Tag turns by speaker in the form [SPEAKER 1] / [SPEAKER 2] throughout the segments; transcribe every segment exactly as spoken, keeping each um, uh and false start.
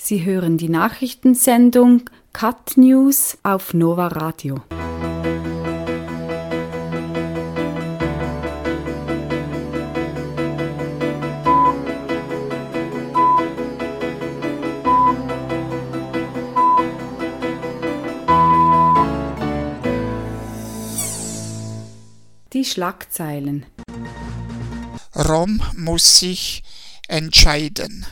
[SPEAKER 1] Sie hören die Nachrichtensendung Cut News auf Nova Radio. Die Schlagzeilen.
[SPEAKER 2] Rom muss sich entscheiden.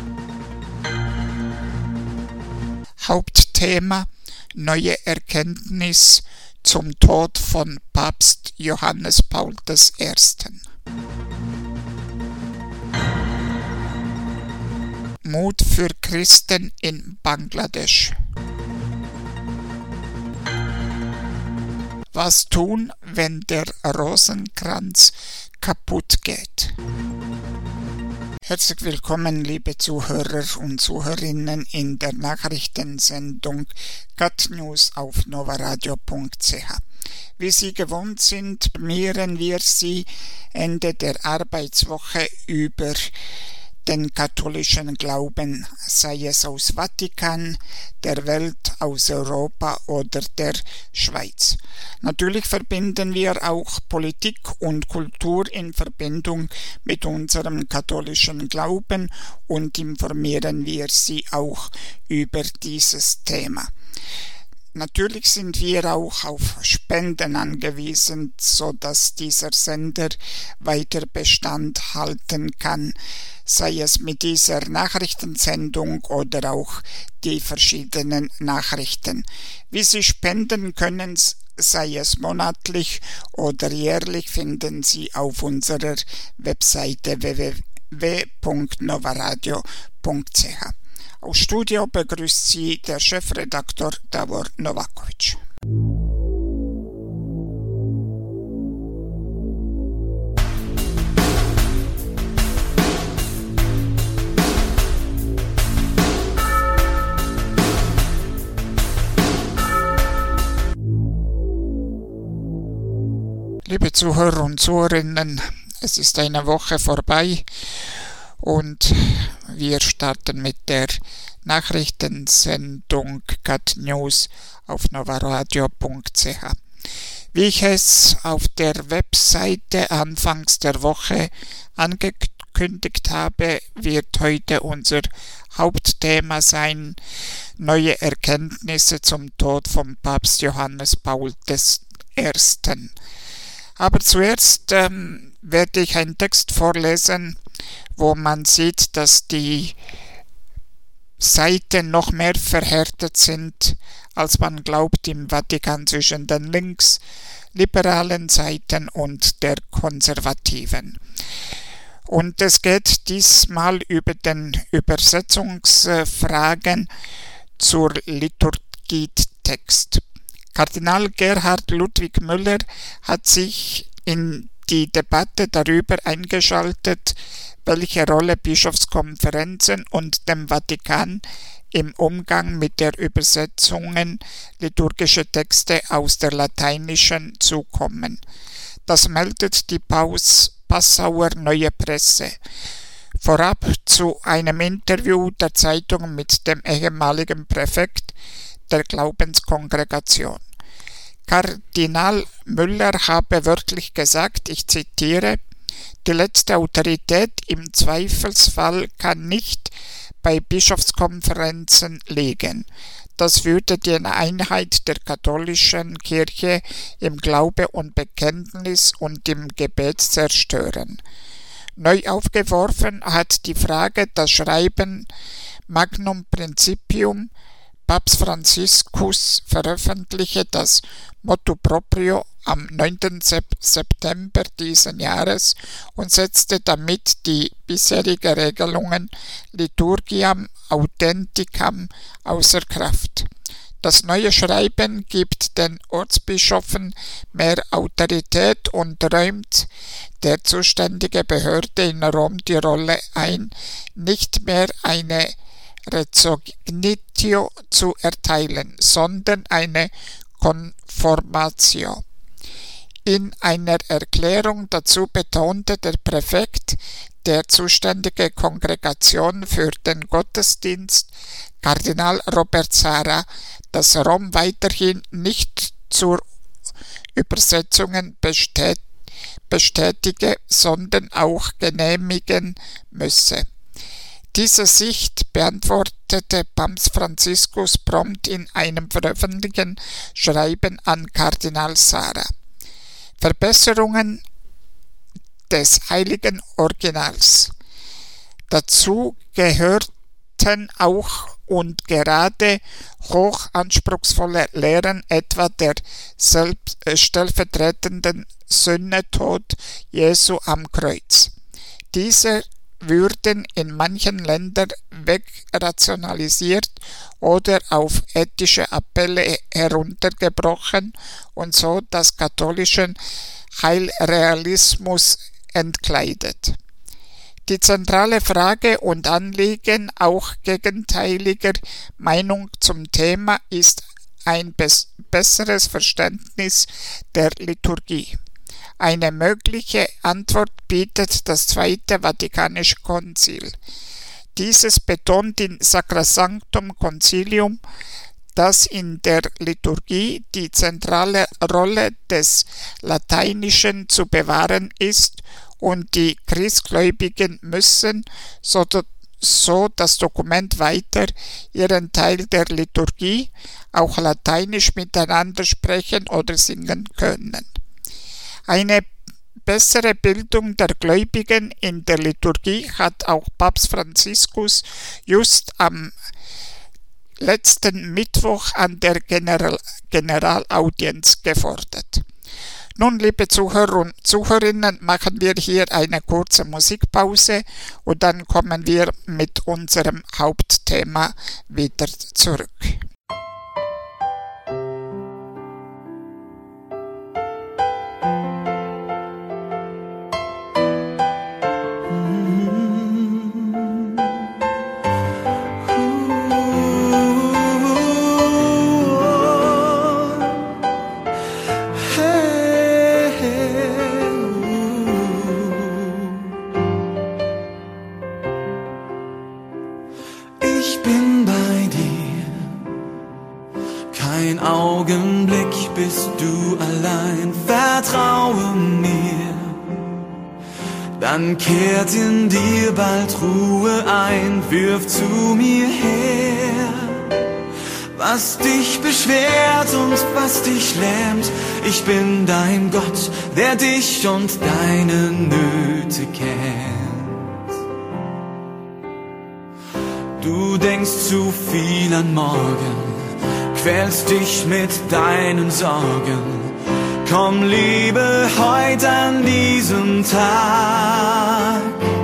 [SPEAKER 2] Hauptthema: neue Erkenntnis zum Tod von Papst Johannes Paul der Erste. Mut für Christen in Bangladesch. Was tun, wenn der Rosenkranz kaputt geht? Herzlich willkommen, liebe Zuhörer und Zuhörerinnen, in der Nachrichtensendung Cut News auf novaradio punkt c h. Wie Sie gewohnt sind, informieren wir Sie Ende der Arbeitswoche über den katholischen Glauben, sei es aus Vatikan, der Welt, aus Europa oder der Schweiz. Natürlich verbinden wir auch Politik und Kultur in Verbindung mit unserem katholischen Glauben und informieren wir Sie auch über dieses Thema. Natürlich sind wir auch auf Spenden angewiesen, sodass dieser Sender weiter Bestand halten kann, sei es mit dieser Nachrichtensendung oder auch die verschiedenen Nachrichten. Wie Sie spenden können, sei es monatlich oder jährlich, finden Sie auf unserer Webseite w w w punkt novaradio punkt c h. Aus Studio begrüßt Sie der Chefredaktor Davor Novakovic. Liebe Zuhörer und Zuhörerinnen, es ist eine Woche vorbei und wir starten mit der Nachrichtensendung Cut News auf novaradio punkt c h. Wie ich es auf der Webseite anfangs der Woche angekündigt habe, wird heute unser Hauptthema sein: neue Erkenntnisse zum Tod von Papst Johannes Paul der Erste. Aber zuerst ähm, werde ich einen Text vorlesen, wo man sieht, dass die Seiten noch mehr verhärtet sind, als man glaubt, im Vatikan zwischen den linksliberalen Seiten und der konservativen. Und es geht diesmal über den Übersetzungsfragen zur Liturgietext. Kardinal Gerhard Ludwig Müller hat sich in die Debatte darüber eingeschaltet, welche Rolle Bischofskonferenzen und dem Vatikan im Umgang mit der Übersetzungen liturgischer Texte aus der Lateinischen zukommen. Das meldet die Paus Passauer Neue Presse. Vorab zu einem Interview der Zeitung mit dem ehemaligen Präfekt der Glaubenskongregation. Kardinal Müller habe wörtlich gesagt, ich zitiere: Die letzte Autorität im Zweifelsfall kann nicht bei Bischofskonferenzen liegen. Das würde die Einheit der katholischen Kirche im Glaube und Bekenntnis und im Gebet zerstören. Neu aufgeworfen hat die Frage das Schreiben Magnum Principium. Papst Franziskus veröffentlichte das Motu Proprio am neunten September diesen Jahres und setzte damit die bisherigen Regelungen Liturgiam Authenticam außer Kraft. Das neue Schreiben gibt den Ortsbischöfen mehr Autorität und räumt der zuständigen Behörde in Rom die Rolle ein, nicht mehr eine Rezognitio zu erteilen, sondern eine Konformatio. In einer Erklärung dazu betonte der Präfekt, der zuständige Kongregation für den Gottesdienst, Kardinal Robert Sarah, dass Rom weiterhin nicht zur Übersetzungen bestät, bestätige, sondern auch genehmigen müsse. Diese Sicht beantwortete Papst Franziskus prompt in einem veröffentlichten Schreiben an Kardinal Sarah. Verbesserungen des Heiligen Originals. Dazu gehörten auch und gerade hochanspruchsvolle Lehren, etwa der selbst, äh, stellvertretenden Sühnetod Jesu am Kreuz. Diese würden in manchen Ländern wegrationalisiert oder auf ethische Appelle heruntergebrochen und so das katholischen Heilrealismus entkleidet. Die zentrale Frage und Anliegen auch gegenteiliger Meinung zum Thema ist ein bes- besseres Verständnis der Liturgie. Eine mögliche Antwort bietet das Zweite Vatikanische Konzil. Dieses betont in Sacrosanctum Concilium, dass in der Liturgie die zentrale Rolle des Lateinischen zu bewahren ist und die Christgläubigen müssen, so, so das Dokument weiter, ihren Teil der Liturgie, auch lateinisch miteinander sprechen oder singen können. Eine bessere Bildung der Gläubigen in der Liturgie hat auch Papst Franziskus just am letzten Mittwoch an der General- Generalaudienz gefordert. Nun, liebe Zuhörer und Zuhörerinnen, machen wir hier eine kurze Musikpause und dann kommen wir mit unserem Hauptthema wieder zurück.
[SPEAKER 3] Augenblick bist du allein, vertraue mir, dann kehrt in dir bald Ruhe ein, wirf zu mir her, was dich beschwert und was dich lähmt, ich bin dein Gott, der dich und deine Nöte kennt. Du denkst zu viel an morgen, quälst dich mit deinen Sorgen. Komm, lebe heute an diesem Tag.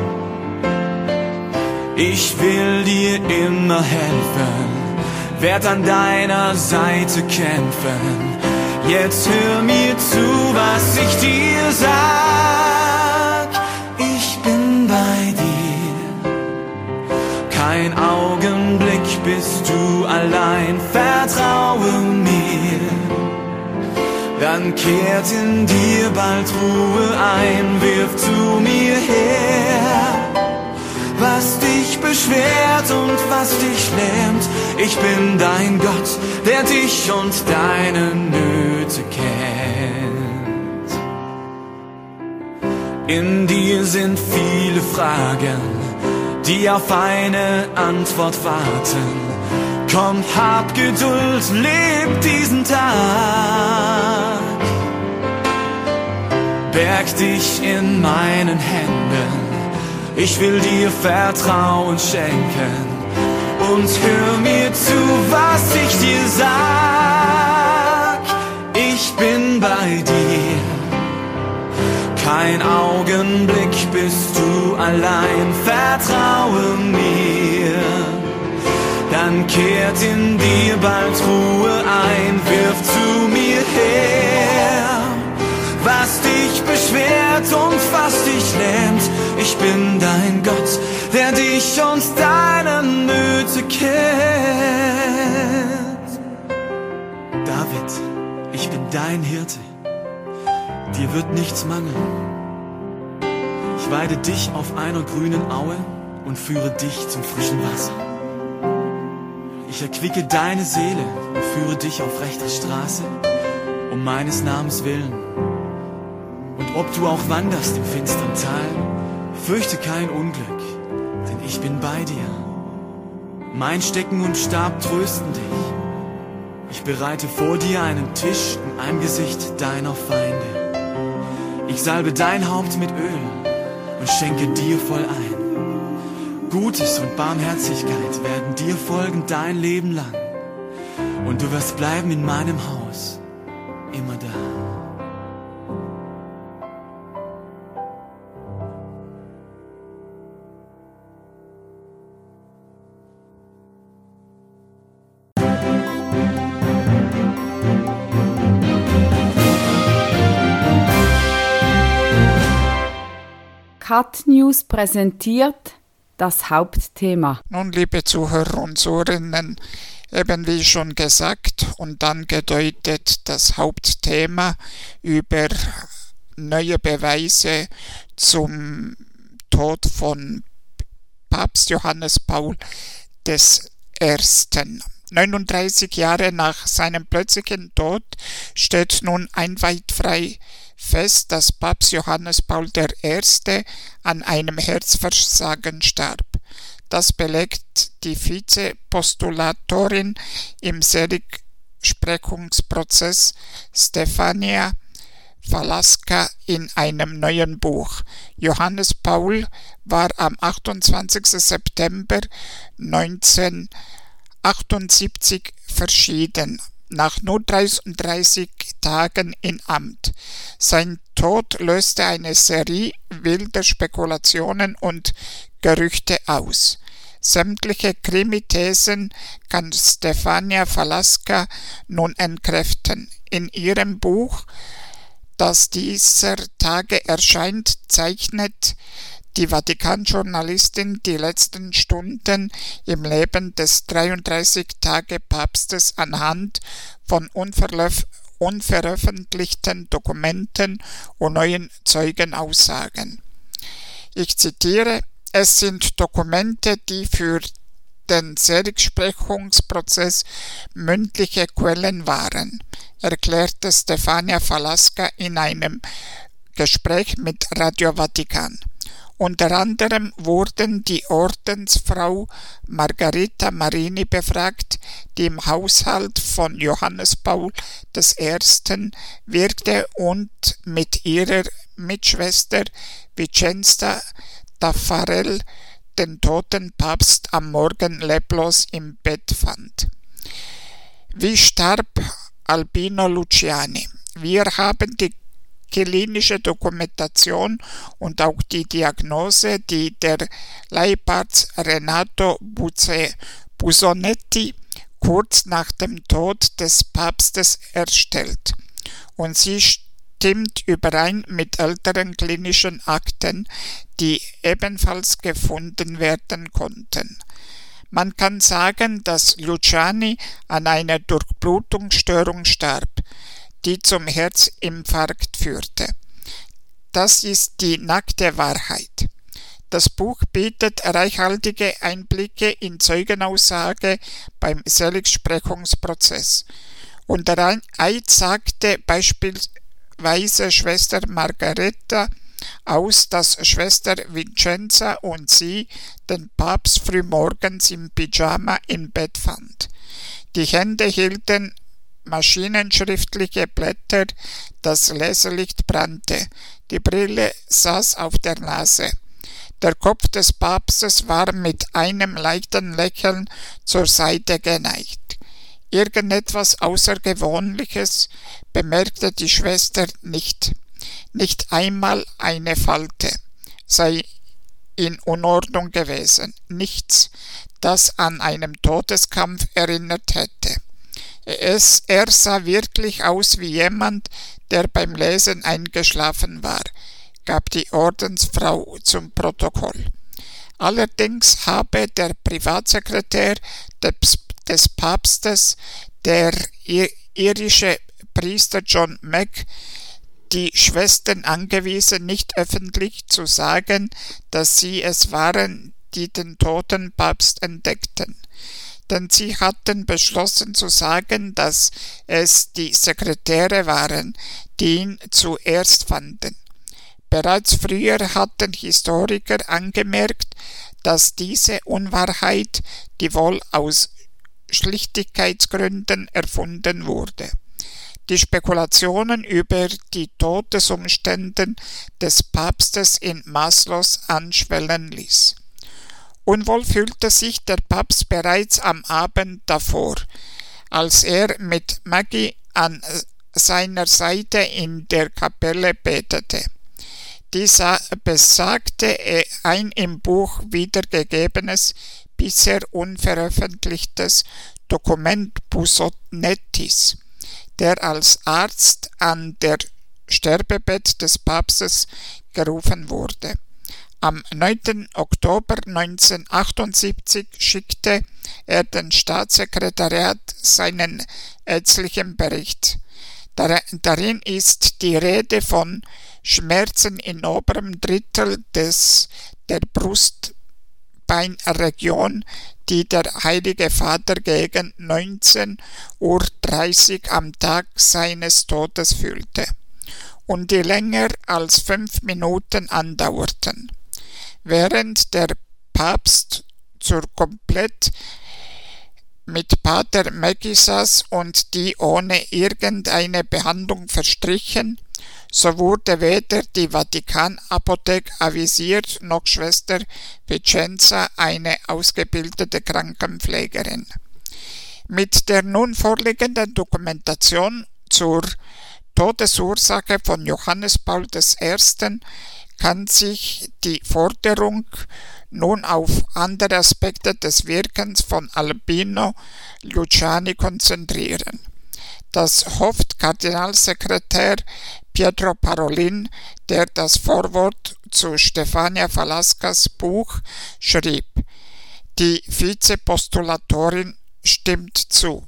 [SPEAKER 3] Ich will dir immer helfen, werd an deiner Seite kämpfen. Jetzt hör mir zu, was ich dir sag. Ich bin bei dir. Kein Augenblick bist du allein, vertraue mir, dann kehrt in dir bald Ruhe ein, wirf zu mir her, was dich beschwert und was dich lähmt, ich bin dein Gott, der dich und deine Nöte kennt. In dir sind viele Fragen, die auf eine Antwort warten. Komm, hab Geduld, leb diesen Tag. Berg dich in meinen Händen, ich will dir Vertrauen schenken. Und hör mir zu, was ich dir sag. Ich bin bei dir. Kein Augenblick bist du allein, vertraue mir, dann kehrt in dir bald Ruhe ein, wirf zu mir her, was dich beschwert und was dich lähmt, ich bin dein Gott, der dich und deine Nöte kennt. David, ich bin dein Hirte, dir wird nichts mangeln. Ich Ich weide dich auf einer grünen Aue und führe dich zum frischen Wasser. Ich erquicke deine Seele und führe dich auf rechter Straße, um meines Namens willen. Und ob du auch wanderst im finstern Tal, fürchte kein Unglück, denn ich bin bei dir. Mein Stecken und Stab trösten dich. Ich bereite vor dir einen Tisch im Angesicht deiner Feinde. Ich salbe dein Haupt mit Öl und schenke dir voll ein. Gutes und Barmherzigkeit werden dir folgen dein Leben lang. Und du wirst bleiben in meinem Haus, immer da.
[SPEAKER 1] Cat News präsentiert das Hauptthema.
[SPEAKER 2] Nun, liebe Zuhörer und Zuhörerinnen, eben wie schon gesagt und dann gedeutet, das Hauptthema über neue Beweise zum Tod von Papst Johannes Paul der Erste. neununddreißig Jahre nach seinem plötzlichen Tod steht nun einwandfrei fest, dass Papst Johannes Paul der Erste an einem Herzversagen starb. Das belegt die Vizepostulatorin im Seligsprechungsprozess Stefania Valaska in einem neuen Buch. Johannes Paul war am achtundzwanzigsten September neunzehnhundertachtundsiebzig verschieden, nach nur dreiunddreißig Tagen in Amt. Sein Tod löste eine Serie wilder Spekulationen und Gerüchte aus. Sämtliche Krimithesen kann Stefania Valaska nun entkräften. In ihrem Buch, das dieser Tage erscheint, zeichnet die Vatikan-Journalistin die letzten Stunden im Leben des dreiunddreißig-Tage-Papstes anhand von unveröffentlichten Dokumenten und neuen Zeugenaussagen. Ich zitiere: Es sind Dokumente, die für den Seligsprechungsprozess mündliche Quellen waren, erklärte Stefania Valaska in einem Gespräch mit Radio Vatikan. Unter anderem wurden die Ordensfrau Margherita Marini befragt, die im Haushalt von Johannes Paul der Erste wirkte und mit ihrer Mitschwester Vicenza Taffarel den toten Papst am Morgen leblos im Bett fand. Wie starb Albino Luciani? Wir haben die klinische Dokumentation und auch die Diagnose, die der Leibarzt Renato Busonetti kurz nach dem Tod des Papstes erstellt. Und sie stimmt überein mit älteren klinischen Akten, die ebenfalls gefunden werden konnten. Man kann sagen, dass Luciani an einer Durchblutungsstörung starb, die zum Herzinfarkt führte. Das ist die nackte Wahrheit. Das Buch bietet reichhaltige Einblicke in Zeugenaussage beim Seligsprechungsprozess. Unter ein Eid sagte beispielsweise Schwester Margareta aus, dass Schwester Vicenza und sie den Papst frühmorgens im Pyjama im Bett fand. Die Hände hielten maschinenschriftliche Blätter, das Leselicht brannte, die Brille saß auf der Nase. Der Kopf des Papstes war mit einem leichten Lächeln zur Seite geneigt. Irgendetwas Außergewöhnliches bemerkte die Schwester nicht. Nicht einmal eine Falte sei in Unordnung gewesen, nichts, das an einen Todeskampf erinnert hätte. Es, er sah wirklich aus wie jemand, der beim Lesen eingeschlafen war, gab die Ordensfrau zum Protokoll. Allerdings habe der Privatsekretär des, des Papstes, der irische Priester John Mack, die Schwestern angewiesen, nicht öffentlich zu sagen, dass sie es waren, die den toten Papst entdeckten. Denn sie hatten beschlossen zu sagen, dass es die Sekretäre waren, die ihn zuerst fanden. Bereits früher hatten Historiker angemerkt, dass diese Unwahrheit, die wohl aus Schlichtigkeitsgründen erfunden wurde, die Spekulationen über die Todesumstände des Papstes in maßlos anschwellen ließ. Unwohl fühlte sich der Papst bereits am Abend davor, als er mit Maggie an seiner Seite in der Kapelle betete. Dieser besagte ein im Buch wiedergegebenes, bisher unveröffentlichtes Dokument Busonettis, der als Arzt an der Sterbebett des Papstes gerufen wurde. Am neunten Oktober neunzehnhundertachtundsiebzig schickte er dem Staatssekretariat seinen ärztlichen Bericht. Darin ist die Rede von Schmerzen im oberen Drittel des, der Brustbeinregion, die der Heilige Vater gegen neunzehn Uhr dreißig am Tag seines Todes fühlte und die länger als fünf Minuten andauerten. Während der Papst zur komplett mit Pater Maggie saß und die ohne irgendeine Behandlung verstrichen, so wurde weder die Vatikanapotheke avisiert, noch Schwester Vicenza, eine ausgebildete Krankenpflegerin. Mit der nun vorliegenden Dokumentation zur Todesursache von Johannes Paul der Erste. kann sich die Forderung nun auf andere Aspekte des Wirkens von Albino Luciani konzentrieren. Das hofft Kardinalsekretär Pietro Parolin, der das Vorwort zu Stefania Falaskas Buch schrieb. Die Vizepostulatorin stimmt zu.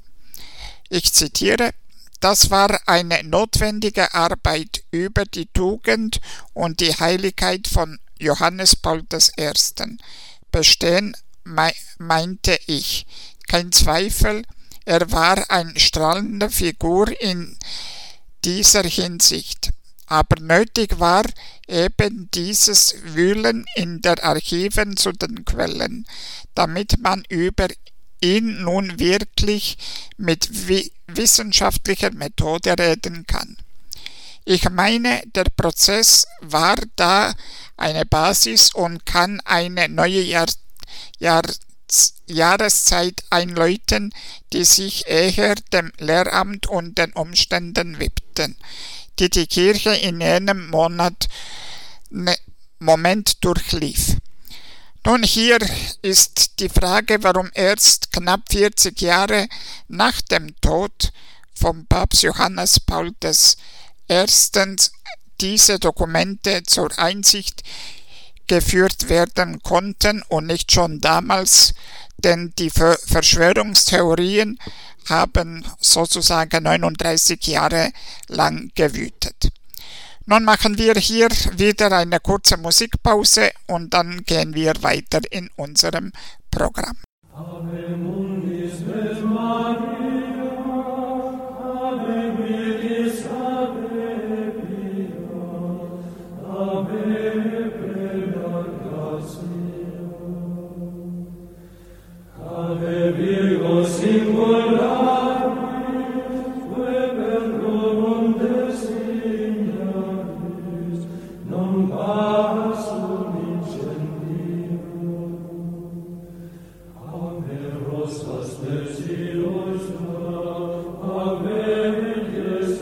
[SPEAKER 2] Ich zitiere: Das war eine notwendige Arbeit über die Tugend und die Heiligkeit von Johannes Paul der Erste. Bestehen, meinte ich, kein Zweifel, er war eine strahlende Figur in dieser Hinsicht. Aber nötig war eben dieses Wühlen in der Archiven zu den Quellen, damit man über ihn nun wirklich mit wissenschaftlicher Methode reden kann. Ich meine, der Prozess war da eine Basis und kann eine neue Jahr, Jahr, Jahreszeit einläuten, die sich eher dem Lehramt und den Umständen widmeten, die die Kirche in jenem Monat, ne, Moment durchlief. Nun, hier ist die Frage, warum erst knapp vierzig Jahre nach dem Tod von Papst Johannes Paul der Erste. diese Dokumente zur Einsicht geführt werden konnten und nicht schon damals, denn die Verschwörungstheorien haben sozusagen neununddreißig Jahre lang gewütet. Nun machen wir hier wieder eine kurze Musikpause und dann gehen wir weiter in unserem Programm. Ave Mundis et Maria, Ave Virgis, Ave Pia, Ave Bella Gratia, Ave Virgo Singulari, Verbum des Signalis, non passum incendium. Ave rosas desirosa, Ave Virges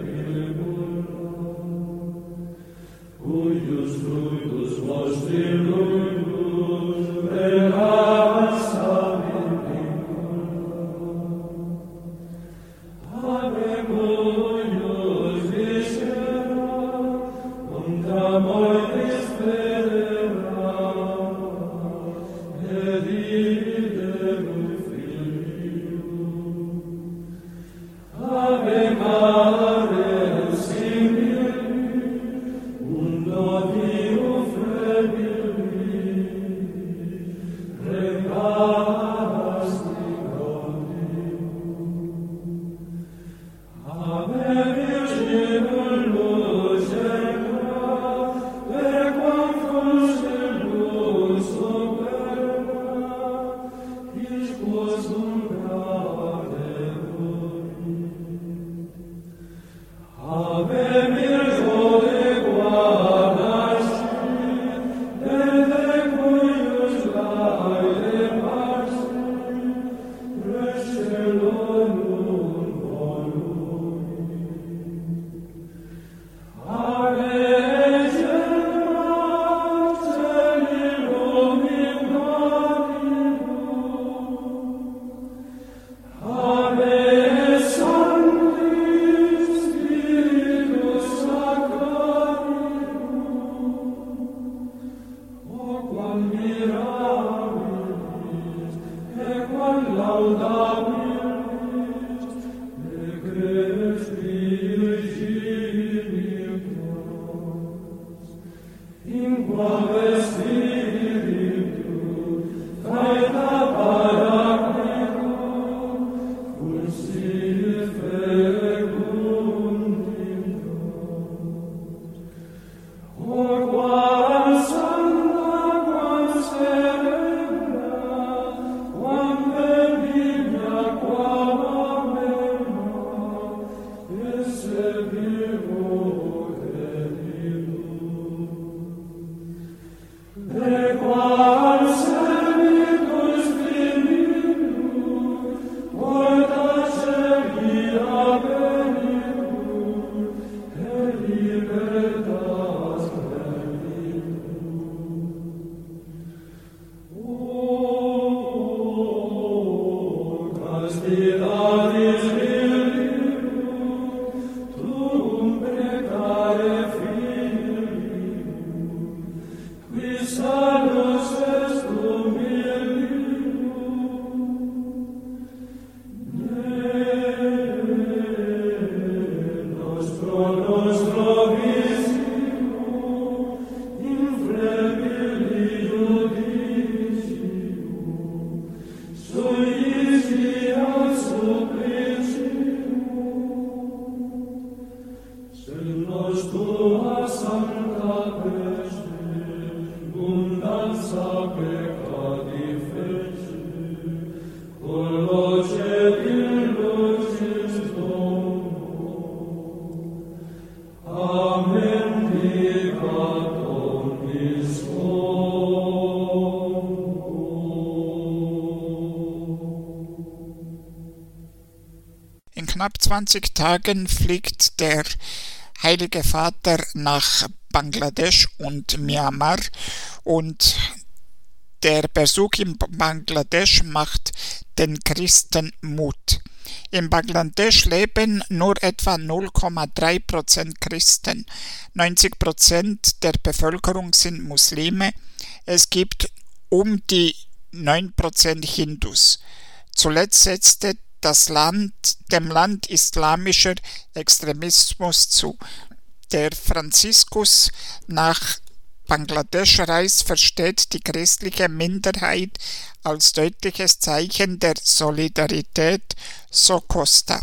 [SPEAKER 2] Virgulum, cuius fructus vostri lugus, velas aviculum. In knapp zwanzig Tagen fliegt der Heilige Vater nach Bangladesch und Myanmar und der Besuch in Bangladesch macht den Christen Mut. In Bangladesch leben nur etwa null Komma drei Prozent Christen. neunzig Prozent der Bevölkerung sind Muslime. Es gibt um die neun Prozent Hindus. Zuletzt setzte das Land, dem Land islamischer Extremismus zu. Der Franziskus nach Bangladesch reist, versteht die christliche Minderheit als deutliches Zeichen der Solidarität so Costa.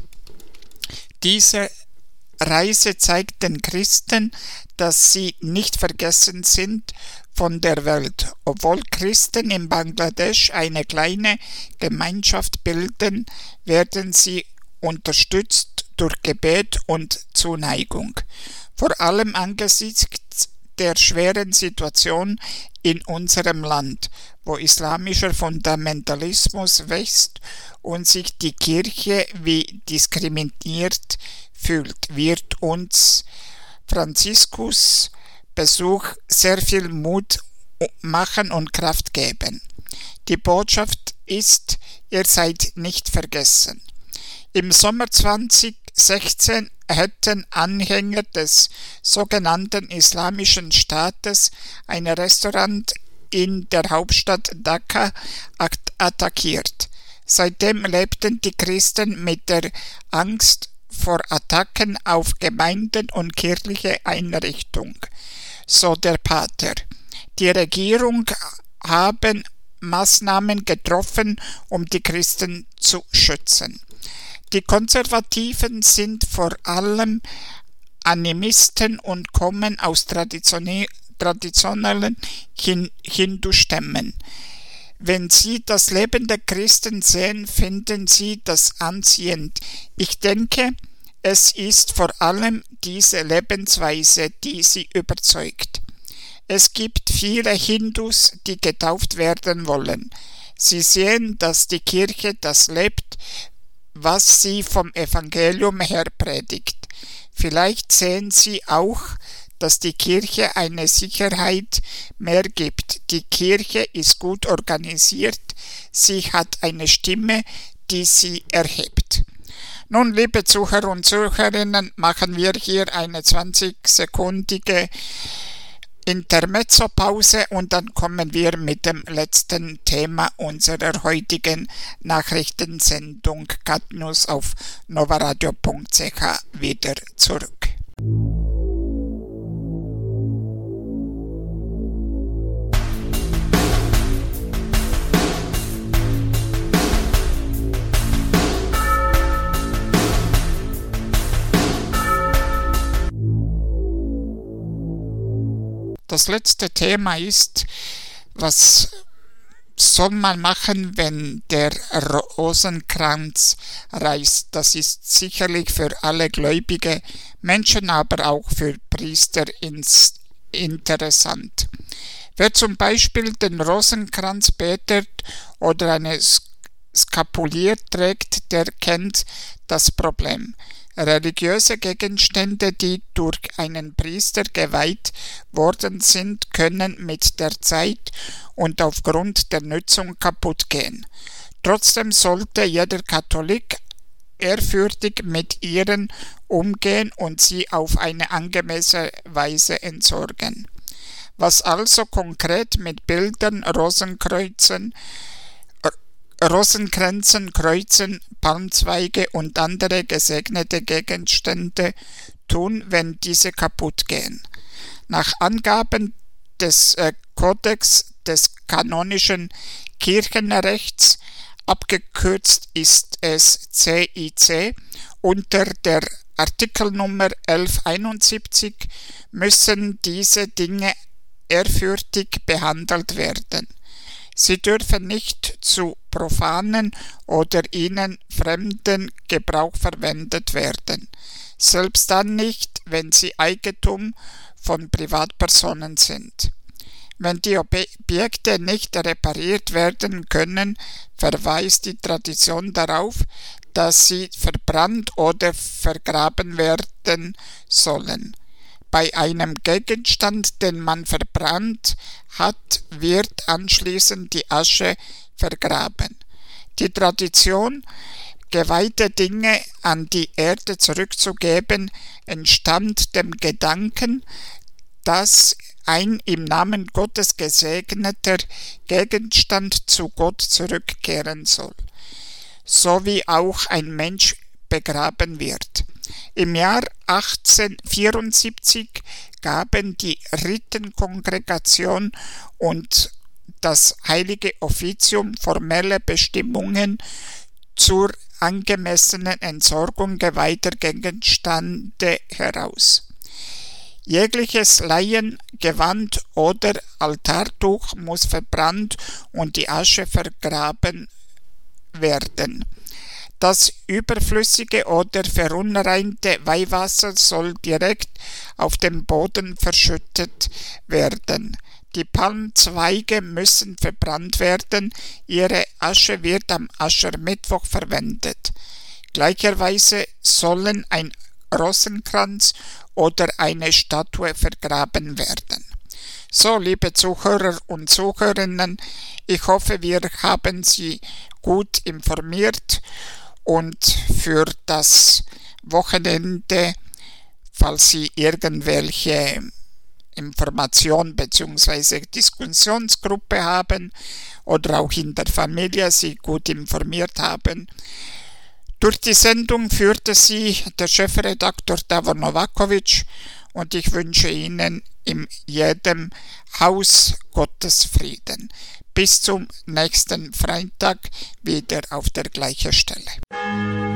[SPEAKER 2] Diese Reise zeigt den Christen, dass sie nicht vergessen sind von der Welt. Obwohl Christen in Bangladesch eine kleine Gemeinschaft bilden, werden sie unterstützt durch Gebet und Zuneigung. Vor allem angesichts der schweren Situation in unserem Land, wo islamischer Fundamentalismus wächst und sich die Kirche wie diskriminiert fühlt, wird uns Franziskus Besuch sehr viel Mut machen und Kraft geben. Die Botschaft ist, ihr seid nicht vergessen. Im Sommer zweitausendsechzehn hätten Anhänger des sogenannten Islamischen Staates ein Restaurant in der Hauptstadt Dhaka attackiert. Seitdem lebten die Christen mit der Angst vor Attacken auf Gemeinden und kirchliche Einrichtungen, so der Pater. Die Regierung haben Maßnahmen getroffen, um die Christen zu schützen. Die Konservativen sind vor allem Animisten und kommen aus traditionellen Hindu-Stämmen. Wenn Sie das Leben der Christen sehen, finden Sie das anziehend. Ich denke, es ist vor allem diese Lebensweise, die Sie überzeugt. Es gibt viele Hindus, die getauft werden wollen. Sie sehen, dass die Kirche das lebt, was sie vom Evangelium her predigt. Vielleicht sehen Sie auch, dass die Kirche eine Sicherheit mehr gibt. Die Kirche ist gut organisiert, sie hat eine Stimme, die sie erhebt. Nun, liebe Zuhörer und Zuhörerinnen, machen wir hier eine zwanzigsekündige Intermezzo-Pause und dann kommen wir mit dem letzten Thema unserer heutigen Nachrichtensendung Cat News auf novaradio punkt c h wieder zurück. Das letzte Thema ist, was soll man machen, wenn der Rosenkranz reißt? Das ist sicherlich für alle gläubige Menschen, aber auch für Priester ins interessant. Wer zum Beispiel den Rosenkranz betet oder eine Skapulier trägt, der kennt das Problem. Religiöse Gegenstände, die durch einen Priester geweiht worden sind, können mit der Zeit und aufgrund der Nutzung kaputt gehen. Trotzdem sollte jeder Katholik ehrfürchtig mit ihren umgehen und sie auf eine angemessene Weise entsorgen. Was also konkret mit Bildern, Rosenkreuzen, Rosenkränzen, Kreuzen, Palmzweige und andere gesegnete Gegenstände tun, wenn diese kaputt gehen. Nach Angaben des äh, Kodex des kanonischen Kirchenrechts, abgekürzt ist es C I C, unter der Artikelnummer elf einundsiebzig müssen diese Dinge ehrfürchtig behandelt werden. Sie dürfen nicht zu profanen oder ihnen fremden Gebrauch verwendet werden, selbst dann nicht, wenn sie Eigentum von Privatpersonen sind. Wenn die Objekte nicht repariert werden können, verweist die Tradition darauf, dass sie verbrannt oder vergraben werden sollen. Bei einem Gegenstand, den man verbrannt hat, wird anschließend die Asche vergraben. Die Tradition, geweihte Dinge an die Erde zurückzugeben, entstand dem Gedanken, dass ein im Namen Gottes gesegneter Gegenstand zu Gott zurückkehren soll, so wie auch ein Mensch begraben wird. Im Jahr achtzehnhundertvierundsiebzig gaben die Ritterkongregation und das Heilige Offizium formelle Bestimmungen zur angemessenen Entsorgung geweihter Gegenstände heraus. Jegliches Laiengewand oder Altartuch muss verbrannt und die Asche vergraben werden. Das überflüssige oder verunreinigte Weihwasser soll direkt auf dem Boden verschüttet werden. Die Palmzweige müssen verbrannt werden, ihre Asche wird am Aschermittwoch verwendet. Gleicherweise sollen ein Rosenkranz oder eine Statue vergraben werden. So, liebe Zuhörer und Zuhörerinnen, ich hoffe, wir haben Sie gut informiert und für das Wochenende, falls Sie irgendwelche Information bzw. Diskussionsgruppe haben oder auch in der Familie Sie gut informiert haben. Durch die Sendung führte sie der Chefredakteur Davor Novakovic und ich wünsche Ihnen in jedem Haus Gottes Frieden. Bis zum nächsten Freitag wieder auf der gleichen Stelle.